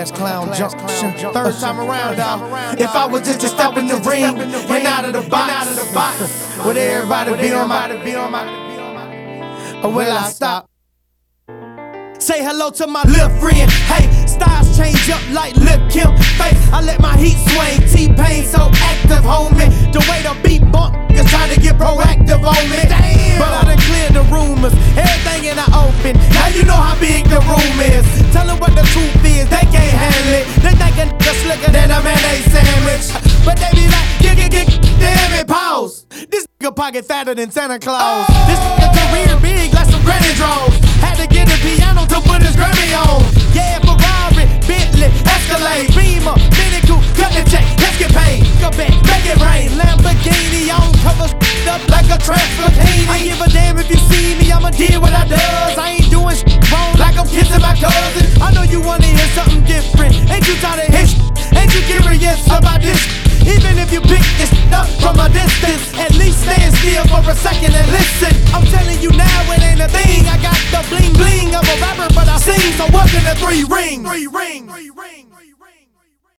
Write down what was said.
class clown junction. Third time around, dawg. If I was just to step in the ring and out of the box, would everybody be on my? Or will I stop? Say hello to my little friend. Hey, styles change up like Lil' Kim face. I let my heat swing. T-Pain so active, homie. The way the beat bump is trying to get proactive on me. Damn. But I done cleared the rumors, everything in the open. Now you know how big the room is. Tell them what the truth is, they can't handle it. They think a nigga slicker than a mayonnaise sandwich. But they be like, damn it, pause. This nigga pocket fatter than Santa Claus. This nigga career big like some granny draws. Had to get a piano to put his Grammy on. Yeah, Ferrari, Bentley, Escalade, Beamer, Mini Coupe, cut the check, let's get paid. Go back, make it rain, Lamborghini on cover up like a Transformini. I give a damn if you see me, I'ma do what I does. I ain't doing wrong like I'm kissing my cousin. I know you wanna hear something different. Ain't you tired of his? Ain't you curious about this? Even if you pick this up from a distance, at least stand still for a second and listen. I'm telling you now, it ain't a thing. I got the bling bling of a rapper, but I sing, so welcome to 3 Ring.